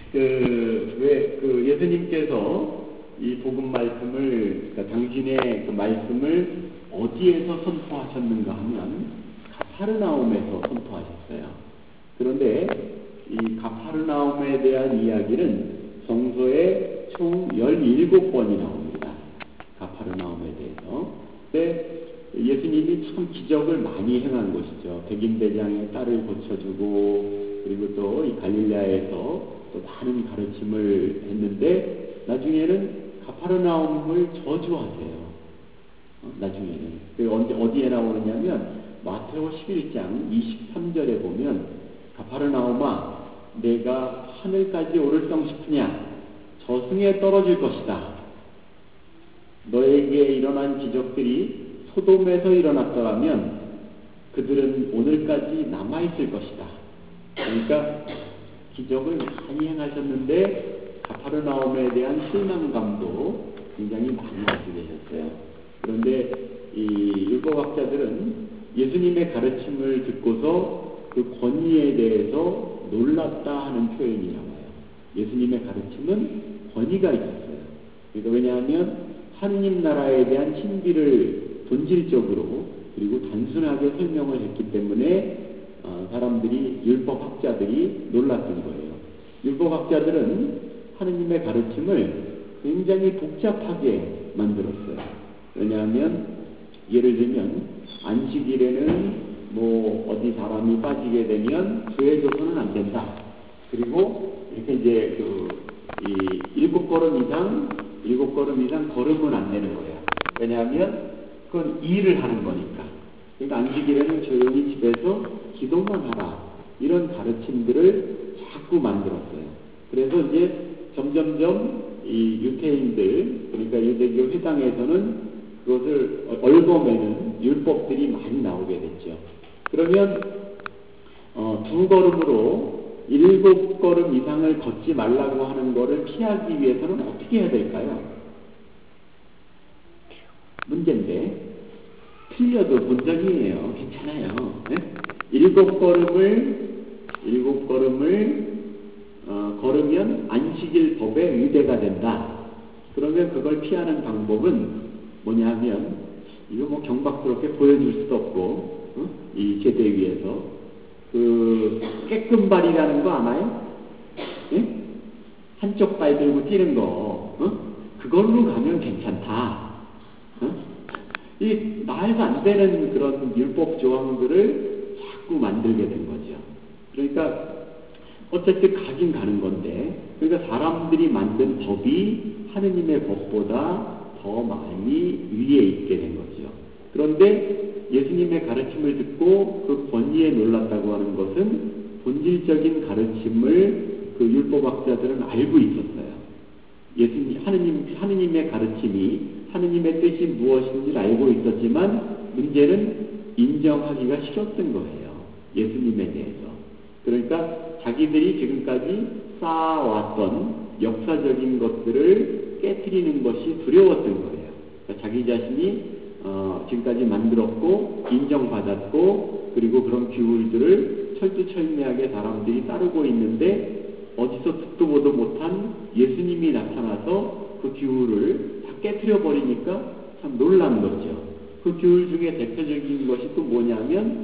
예수님께서 이 복음 말씀을, 그러니까 당신의 그 말씀을 어디에서 선포하셨는가 하면 가파르나움에서 선포하셨어요. 그런데 이 가파르나움에 대한 이야기는 성서에 총 17번이 나옵니다. 가파르나움에 대해서. 근데 예수님이 참 기적을 많이 행한 곳이죠. 백인대장의 딸을 고쳐주고, 그리고 또 이 갈릴레아에서 또 많은 가르침을 했는데, 나중에는 가파르나움을 저주하세요. 나중에는. 어디에 나오느냐면, 마태오 11장 23절에 보면, 가파르나움아, 내가 하늘까지 오를성 싶으냐? 저승에 떨어질 것이다. 너에게 일어난 기적들이 소돔에서 일어났더라면 그들은 오늘까지 남아있을 것이다. 그러니까 기적을 많이 행하셨는데 가파르나움에 대한 실망감도 굉장히 많이 가지고 계셨어요. 그런데 이 율법학자들은 예수님의 가르침을 듣고서 그 권위에 대해서 놀랐다 하는 표현이 나와요. 예수님의 가르침은 권위가 있었어요. 그러니까 왜냐하면 하느님 나라에 대한 신비를 본질적으로 그리고 단순하게 설명을 했기 때문에 사람들이, 율법학자들이 놀랐던 거예요. 율법학자들은 하느님의 가르침을 굉장히 복잡하게 만들었어요. 왜냐하면 예를 들면 안식일에는 어디 사람이 빠지게 되면 죄져서는 안 된다. 그리고 이렇게 이제 일곱 걸음 이상 걸으면 안 되는 거예요. 왜냐하면 그건 일을 하는 거니까. 그러니까 안식일에는 조용히 집에서 기도만 하라. 이런 가르침들을 자꾸 만들었어요. 그래서 이제 점점점 이 유태인들, 그러니까 유대교 회당에서는 그것을 얽어매는 율법들이 많이 나오게 됐죠. 그러면 2걸음으로 7걸음 이상을 걷지 말라고 하는 것을 피하기 위해서는 어떻게 해야 될까요? 문제인데 틀려도 본전이에요. 괜찮아요. 네? 7걸음을 걸으면 안식일 법에 위배가 된다. 그러면 그걸 피하는 방법은 뭐냐면, 이거 경박스럽게 보여줄 수도 없고, 이 제대 위에서 깨끔발이라는 거 아나요? 네? 한쪽 발 들고 뛰는 거, 그걸로 가면 괜찮다. 이 말도 안 되는 그런 율법 조항들을 자꾸 만들게 된 거죠. 그러니까 어쨌든 가긴 가는 건데, 그러니까 사람들이 만든 법이 하느님의 법보다 더 많이 위에 있게 된 거죠. 그런데 예수님의 가르침을 듣고 그 권위에 놀랐다고 하는 것은 본질적인 가르침을 그 율법학자들은 알고 있었어요. 하느님의 가르침이 하느님의 뜻이 무엇인지를 알고 있었지만 문제는 인정하기가 싫었던 거예요. 예수님에 대해서. 그러니까 자기들이 지금까지 쌓아왔던 역사적인 것들을 깨트리는 것이 두려웠던 거예요. 그러니까 자기 자신이 지금까지 만들었고 인정받았고 그리고 그런 규율들을 철두철미하게 사람들이 따르고 있는데 어디서 듣도 보도 못한 예수님이 나타나서 그 규율을 다 깨트려 버리니까 참 놀란 거죠. 그 규율 중에 대표적인 것이 또 뭐냐면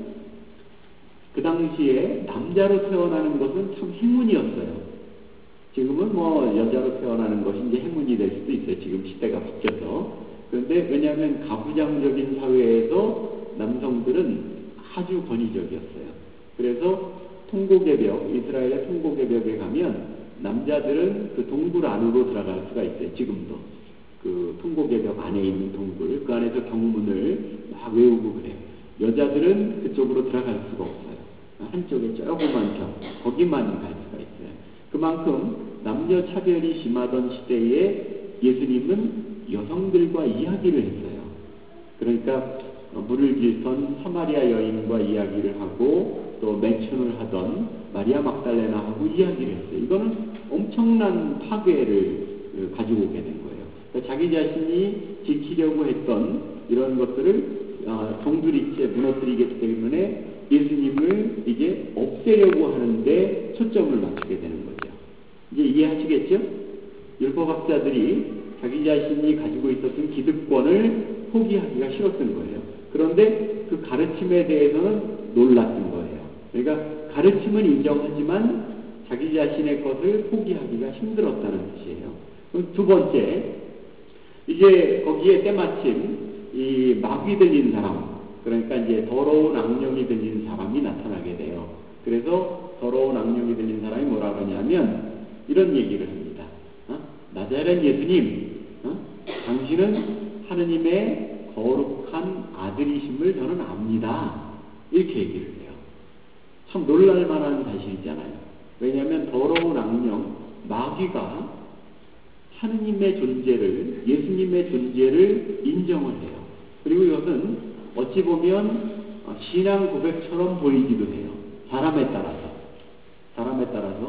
그 당시에 남자로 태어나는 것은 참 행운이었어요. 지금은 여자로 태어나는 것이 이제 행운이 될 수도 있어요. 지금 시대가 바뀌어서. 그런데 왜냐하면 가부장적인 사회에서 남성들은 아주 권위적이었어요. 그래서 통곡의 벽, 이스라엘의 통곡의 벽에 가면 남자들은 그 동굴 안으로 들어갈 수가 있어요. 지금도. 그 통곡의 벽 안에 있는 동굴, 그 안에서 경문을 막 외우고 그래요. 여자들은 그쪽으로 들어갈 수가 없어요. 한쪽에 조그만 벽, 거기만 갈 수가 있어요. 그만큼 남녀 차별이 심하던 시대에 예수님은 여성들과 이야기를 했어요. 그러니까 물을 길선 사마리아 여인과 이야기를 하고 또 매춘을 하던 마리아 막달레나하고 이야기를 했어요. 이거는 엄청난 파괴를 가지고 오게 된 거예요. 그러니까 자기 자신이 지키려고 했던 이런 것들을 동두리째 무너뜨리기 때문에 예수님을 이제 없애려고 하는데 초점을 맞추게 되는 거죠. 이제 이해하시겠죠? 율법학자들이 자기 자신이 가지고 있었던 기득권을 포기하기가 싫었던 거예요. 그런데 그 가르침에 대해서는 놀랐던 거예요. 그러니까 가르침은 인정하지만 자기 자신의 것을 포기하기가 힘들었다는 뜻이에요. 그럼 두 번째, 이제 거기에 때마침 이 마귀 들린 사람, 그러니까 이제 더러운 악령이 들린 사람이 나타나게 돼요. 그래서 더러운 악령이 들린 사람이 뭐라 그러냐면 이런 얘기를 합니다. 나자렛 예수님, 당신은 하느님의 거룩한 아들이심을 저는 압니다. 이렇게 얘기를 해요. 참 놀랄 만한 사실이잖아요. 왜냐하면 더러운 악령, 마귀가 하느님의 존재를, 예수님의 존재를 인정을 해요. 그리고 이것은 어찌 보면 신앙 고백처럼 보이기도 해요. 사람에 따라서.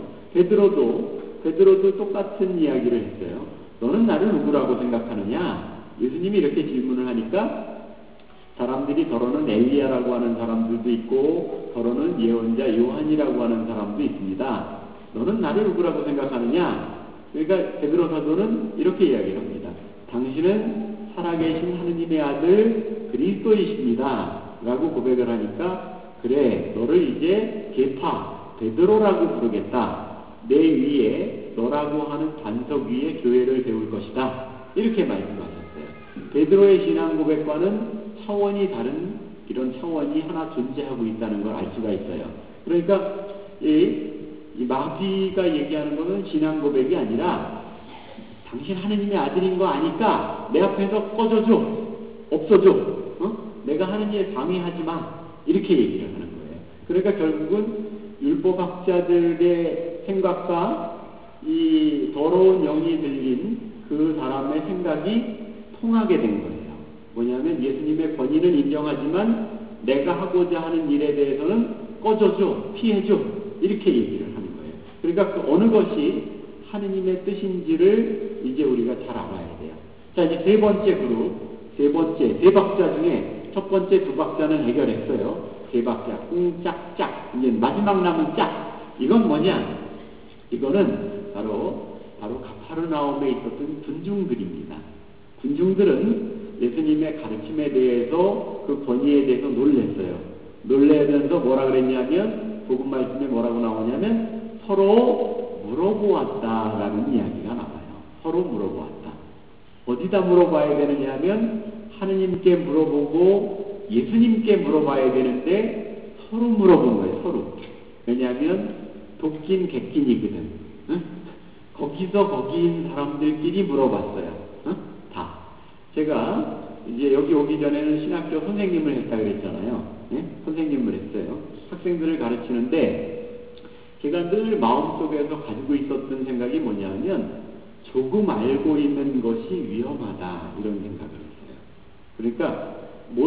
베드로도 똑같은 이야기를 했어요. 너는 나를 누구라고 생각하느냐? 예수님이 이렇게 질문을 하니까 사람들이 더러는 엘리야라고 하는 사람들도 있고 더러는 예언자 요한이라고 하는 사람도 있습니다. 너는 나를 누구라고 생각하느냐? 그러니까 베드로 사도는 이렇게 이야기를 합니다. 당신은 살아계신 하느님의 아들 그리스도이십니다. 라고 고백을 하니까 그래, 너를 이제 계파, 베드로라고 부르겠다. 내 위에 너라고 하는 반석 위에 교회를 세울 것이다. 이렇게 말씀하셨어요. 베드로의 신앙 고백과는 차원이 다른 이런 차원이 하나 존재하고 있다는 걸 알 수가 있어요. 그러니까 이 마귀가 얘기하는 것은 신앙 고백이 아니라 당신 하느님의 아들인 거 아니까 내 앞에서 꺼져줘, 없어져, 내가 하는 일 방해하지 마, 이렇게 얘기를 하는 거예요. 그러니까 결국은 율법학자들의 생각과 이 더러운 영이 들린 그 사람의 생각이 통하게 된 거예요. 뭐냐면 예수님의 권위는 인정하지만 내가 하고자 하는 일에 대해서는 꺼져줘, 피해줘, 이렇게 얘기를 하는 거예요. 그러니까 그 어느 것이 하느님의 뜻인지를 이제 우리가 잘 알아야 돼요. 자, 이제 세 박자 중에 첫 번째 두 박자는 해결했어요. 세 박자, 짝짝. 이제 마지막 남은 짝. 이건 뭐냐? 이거는 바로 가파르나움에 있었던 군중들입니다. 군중들은 예수님의 가르침에 대해서 그 권위에 대해서 놀랬어요. 놀래면서 뭐라 그랬냐면 복음 말씀에 뭐라고 나오냐면 서로 물어보았다라는 이야기가 나와요. 서로 물어보았다. 어디다 물어봐야 되느냐 하면 하느님께 물어보고 예수님께 물어봐야 되는데 서로 물어본 거예요. 서로. 왜냐하면 독긴 객긴이거든. 응? 거기서 거기인 사람들끼리 물어봤어요. 응? 다. 제가 이제 여기 오기 전에는 신학교 선생님을 했다 그랬잖아요. 네? 선생님을 했어요. 학생들을 가르치는데 제가 늘 마음속에서 가지고 있었던 생각이 뭐냐면 조금 알고 있는 것이 위험하다, 이런 생각을 했어요. 그러니까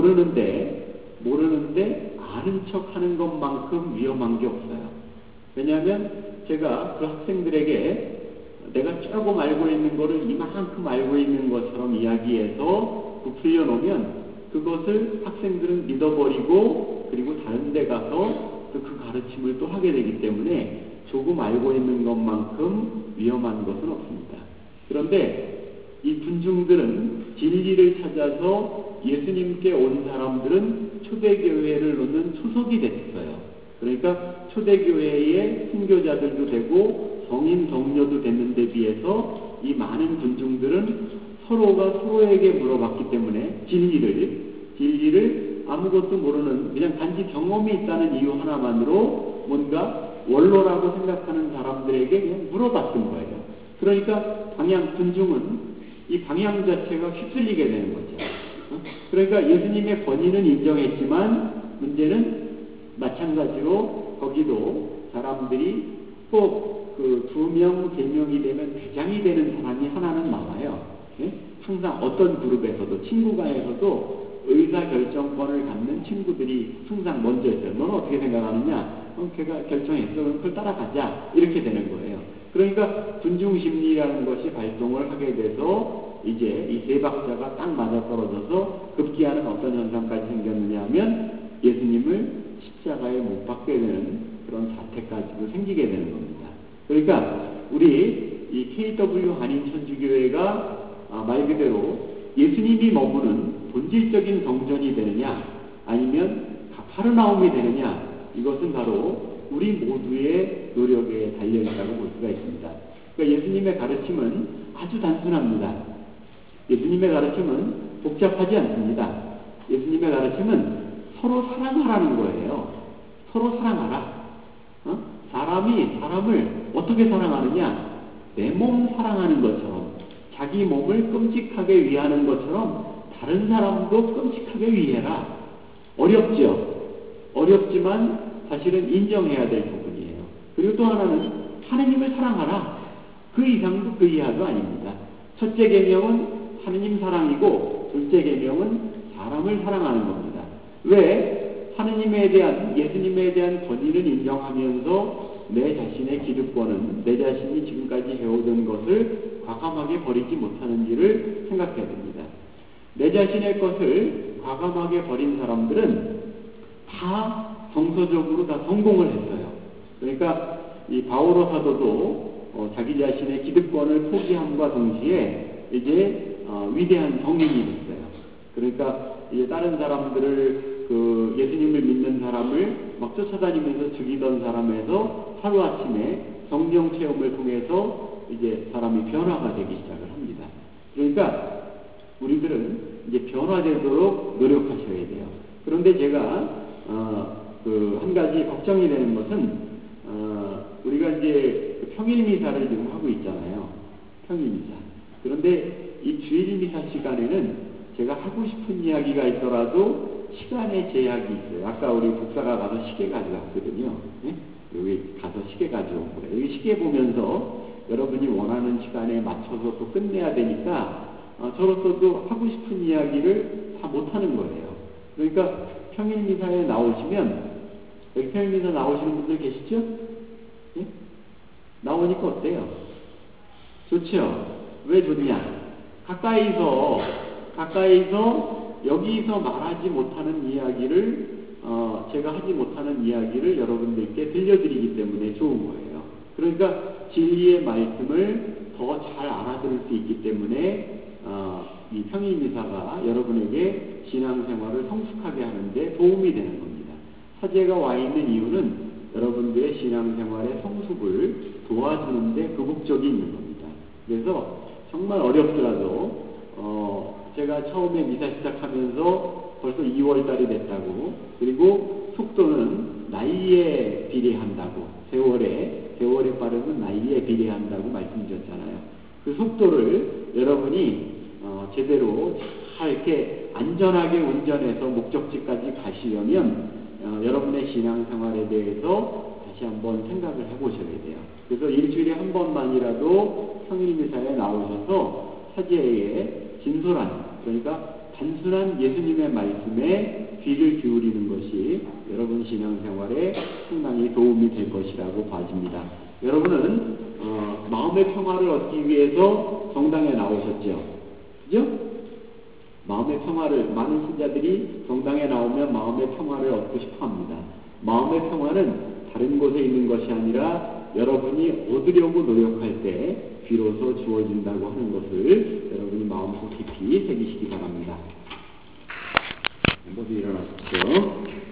모르는데 아는 척 하는 것만큼 위험한 게 없어요. 왜냐하면 제가 그 학생들에게 내가 조금 알고 있는 거를 이만큼 알고 있는 것처럼 이야기해서 부풀려 놓으면 그것을 학생들은 믿어버리고 그리고 다른 데 가서 또 그 가르침을 또 하게 되기 때문에 조금 알고 있는 것만큼 위험한 것은 없습니다. 그런데 이 군중들은 진리를 찾아서 예수님께 온 사람들은 초대교회를 놓는 초석이 됐어요. 그러니까 초대교회의 순교자들도 되고 성인 동료도 됐는데 비해서 이 많은 군중들은 서로가 서로에게 물어봤기 때문에 진리를 아무것도 모르는 그냥 단지 경험이 있다는 이유 하나만으로 뭔가 원로라고 생각하는 사람들에게 그냥 물어봤던 거예요. 그러니까 군중은 이 방향 자체가 휩쓸리게 되는 거죠. 그러니까 예수님의 권위는 인정했지만 문제는 마찬가지로 거기도 사람들이 꼭 그 2명, 3명이 되면 대장이 되는 사람이 하나는 나와요. 항상 어떤 그룹에서도, 친구가에서도 의사결정권을 갖는 친구들이 항상 먼저 있어요. 너는 어떻게 생각하느냐? 걔가 결정했어. 그럼 그걸 따라가자. 이렇게 되는 거예요. 그러니까 군중심리라는 것이 발동을 하게 돼서 이제 이 세 박자가 딱 맞아떨어져서 급기야는 어떤 현상까지 생겼느냐 하면 예수님을 십자가에 못 박게 되는 그런 사태까지도 생기게 되는 겁니다. 그러니까 우리 KW 한인천주교회가 말 그대로 예수님이 머무는 본질적인 성전이 되느냐 아니면 가파르나움이 되느냐, 이것은 바로 우리 모두의 노력에 달려있다고 볼 수가 있습니다. 그러니까 예수님의 가르침은 아주 단순합니다. 예수님의 가르침은 복잡하지 않습니다. 예수님의 가르침은 서로 사랑하라는 거예요. 서로 사랑하라. 사람이 사람을 어떻게 사랑하느냐? 내 몸 사랑하는 것처럼, 자기 몸을 끔찍하게 위하는 것처럼 다른 사람도 끔찍하게 위해라. 어렵죠? 어렵지만 사실은 인정해야 될 부분이에요. 그리고 또 하나는 하느님을 사랑하라. 그 이상도 그 이하도 아닙니다. 첫째 계명은 하느님 사랑이고 둘째 계명은 사람을 사랑하는 겁니다. 왜? 하느님에 대한, 예수님에 대한 권위를 인정하면서 내 자신의 기득권은 내 자신이 지금까지 해오던 것을 과감하게 버리지 못하는지를 생각해야 됩니다. 내 자신의 것을 과감하게 버린 사람들은 다 정서적으로 다 성공을 했어요. 그러니까 이 바오로 사도도 자기 자신의 기득권을 포기함과 동시에 이제 위대한 성인이 됐어요. 그러니까 이제 다른 사람들을 그 예수님을 믿는 사람을 막 쫓아다니면서 죽이던 사람에서 하루아침에 성령 체험을 통해서 이제 사람이 변화가 되기 시작을 합니다. 그러니까 우리들은 이제 변화되도록 노력하셔야 돼요. 그런데 제가 한 가지 걱정이 되는 것은 우리가 이제 평일 미사를 지금 하고 있잖아요. 평일 미사. 그런데 이 주일 미사 시간에는 제가 하고 싶은 이야기가 있더라도 시간의 제약이 있어요. 아까 우리 북사가 가서 시계 가져왔거든요. 네? 여기 가서 시계 가져온 거예요. 여기 시계 보면서 여러분이 원하는 시간에 맞춰서 또 끝내야 되니까 저로서도 하고 싶은 이야기를 다 못하는 거예요. 그러니까 평일 미사에 나오시면, 여기 평일 미사 나오시는 분들 계시죠? 네? 나오니까 어때요? 좋죠? 왜 좋냐? 가까이서 여기서 말하지 못하는 이야기를 제가 하지 못하는 이야기를 여러분들께 들려드리기 때문에 좋은 거예요. 그러니까 진리의 말씀을 더 잘 알아들을 수 있기 때문에 이 평일 미사가 여러분에게 신앙생활을 성숙하게 하는데 도움이 되는 겁니다. 사제가 와 있는 이유는 여러분들의 신앙생활의 성숙을 도와주는데 그 목적이 있는 겁니다. 그래서 정말 어렵더라도 제가 처음에 미사 시작하면서 벌써 2월달이 됐다고, 그리고 속도는 나이에 비례한다고, 세월의 빠름은 나이에 비례한다고 말씀드렸잖아요. 그 속도를 여러분이 제대로 잘 이렇게 안전하게 운전해서 목적지까지 가시려면 여러분의 신앙생활에 대해서 다시 한번 생각을 해보셔야 돼요. 그래서 일주일에 한 번만이라도 평일미사에 나오셔서 사제의 진솔한, 그러니까 단순한 예수님의 말씀에 귀를 기울이는 것이 여러분 신앙생활에 상당히 도움이 될 것이라고 봐집니다. 여러분은 마음의 평화를 얻기 위해서 성당에 나오셨죠? 그죠? 마음의 평화를, 많은 신자들이 성당에 나오면 마음의 평화를 얻고 싶어 합니다. 마음의 평화는 다른 곳에 있는 것이 아니라 여러분이 얻으려고 노력할 때 비로소 주어진다고 하는 것을 여러분이 마음속 깊이 새기시기 바랍니다. 모두 일어나십시오.